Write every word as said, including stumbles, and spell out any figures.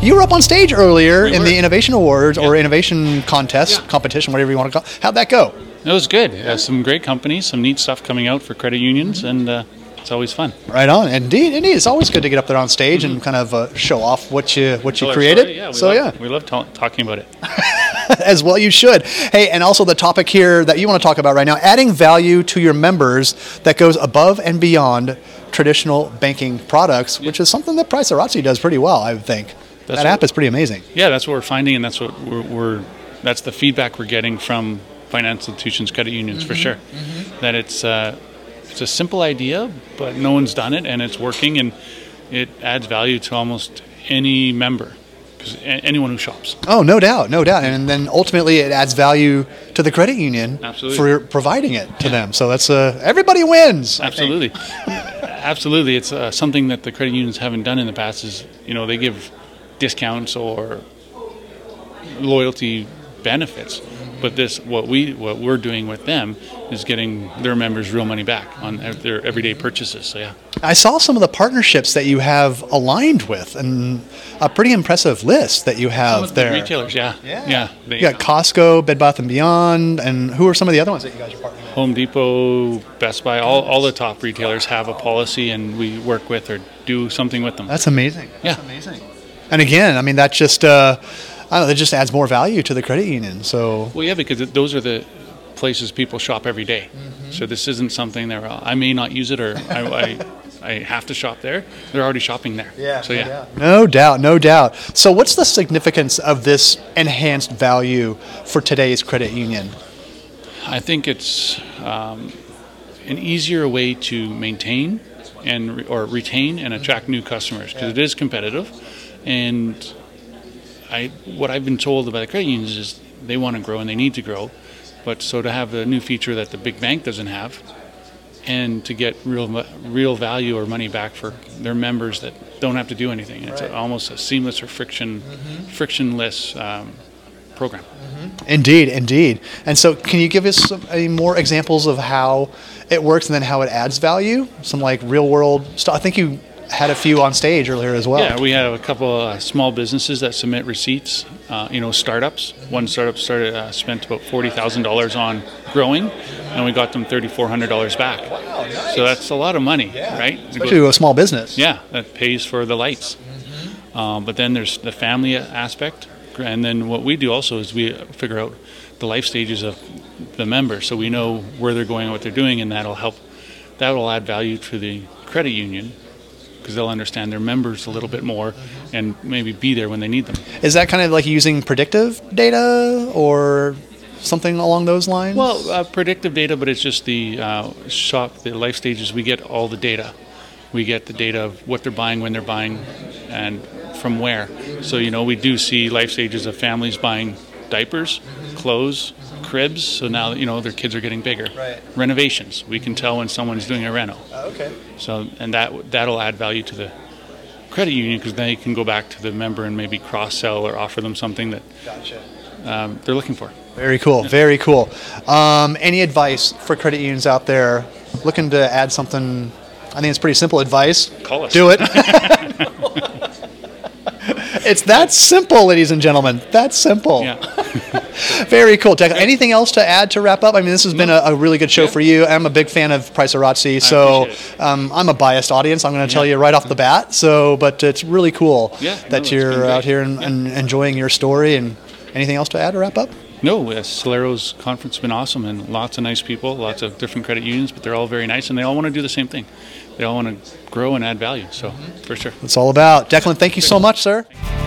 You were up on stage earlier We in were. the Innovation Awards Yeah. or Innovation Contest, Yeah. competition, whatever you want to call it. How'd that go? It was good. Uh, some great companies, some neat stuff coming out for credit unions, and uh, it's always fun. Right on. Indeed, indeed. It's always good to get up there on stage and kind of uh, show off what you what you Tell our created. story. Yeah, we so love, yeah, we love ta- talking about it. as well you should. Hey, and also the topic here that you want to talk about right now, adding value to your members that goes above and beyond traditional banking products, which is something that Price Arazzi does pretty well, I would think. That's that what- app is pretty amazing. Yeah, that's what we're finding, and that's what we're, we're that's the feedback we're getting from financial institutions, credit unions, Mm-hmm. for sure. That it's uh, it's a simple idea, but no one's done it, and it's working, and it adds value to almost any member, because anyone who shops. Oh, no doubt, no doubt. And then ultimately it adds value to the credit union Absolutely. for providing it to them. So that's uh, everybody wins. I think. Absolutely, absolutely. It's uh, something that the credit unions haven't done in the past. Is you know they give discounts or loyalty benefits, but this what we what we're doing with them is getting their members real money back on their everyday purchases. So yeah, I saw some of the partnerships that you have aligned with, and a pretty impressive list that you have the there. retailers, yeah, Yeah. yeah. They, You got Costco, Bed Bath and Beyond, and who are some of the other ones that you guys are partnering with? Home Depot, Best Buy, all all the top retailers have a policy, and we work with or do something with them. That's amazing. That's Yeah. amazing. And again, I mean, that just, uh, I don't know, that just adds more value to the credit union. So, Well, yeah, because it- those are the places people shop every day. So this isn't something that uh, I may not use it or I, I, I have to shop there. They're already shopping there. So yeah. no doubt, no doubt. So, what's the significance of this enhanced value for today's credit union? I think it's um, an easier way to maintain and re- or retain and attract new customers because it is competitive. And I, what I've been told about the credit unions is they want to grow and they need to grow. But so to have a new feature that the big bank doesn't have, and to get real mo- real value or money back for their members that don't have to do anything, it's a, almost a seamless or friction frictionless um, program. Indeed, indeed. And so, can you give us some, any more examples of how it works and then how it adds value? Some like real world stuff. I think you had a few on stage earlier as well. Yeah, we have a couple of uh, small businesses that submit receipts. Uh, you know, startups. One startup started uh, spent about forty thousand dollars on growing, and we got them thirty four hundred dollars back. Wow, nice. So that's a lot of money, right? Especially to a small business. Yeah, that pays for the lights. Um, but then there's the family aspect, and then what we do also is we figure out the life stages of the member, so we know where they're going and what they're doing, and that'll help. That will add value to the credit union because they'll understand their members a little bit more and maybe be there when they need them. Is that kind of like using predictive data or something along those lines? Well, uh, predictive data, but it's just the uh, shop, the life stages. We get all the data. We get the data of what they're buying, when they're buying, and from where. So, you know, we do see life stages of families buying diapers, clothes, cribs. So now, you know, their kids are getting bigger. Right. Renovations. We can tell when someone's doing a reno. Oh, okay. So, and that that'll add value to the credit union because they can go back to the member and maybe cross-sell or offer them something that Gotcha. um, they're looking for. Very cool. Very cool. Um, any advice for credit unions out there looking to add something? I think it's pretty simple advice. Call us. Do it. It's that simple, ladies and gentlemen. That simple. Yeah. Very cool. Declan, anything else to add to wrap up? I mean, this has been a, a really good show Yeah. for you. I'm a big fan of Price Arazzi, so appreciate um, I'm a biased audience. I'm going to tell Yeah. you right off the bat. So, but it's really cool Yeah, no, that it's you're been out great. here and, and enjoying your story. And anything else to add to wrap up? No, uh, Solero's conference has been awesome and lots of nice people, lots of different credit unions, but they're all very nice and they all want to do the same thing. They all want to grow and add value, so for sure. It's all about. Declan, thank you so much, sir.